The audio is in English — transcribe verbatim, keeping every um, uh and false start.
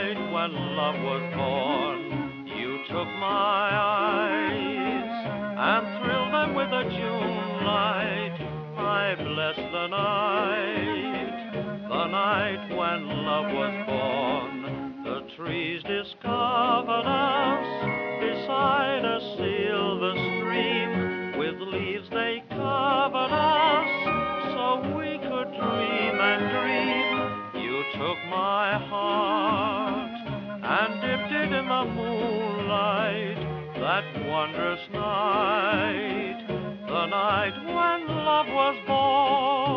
night when love was born. You took my eyes and thrilled them with the June light. I bless the night, the night when love was born. The trees discovered us beside a silver stream. With leaves they covered us so we could dream and dream. You took my heart and dipped it in the moonlight. That wondrous night, the night when love was born.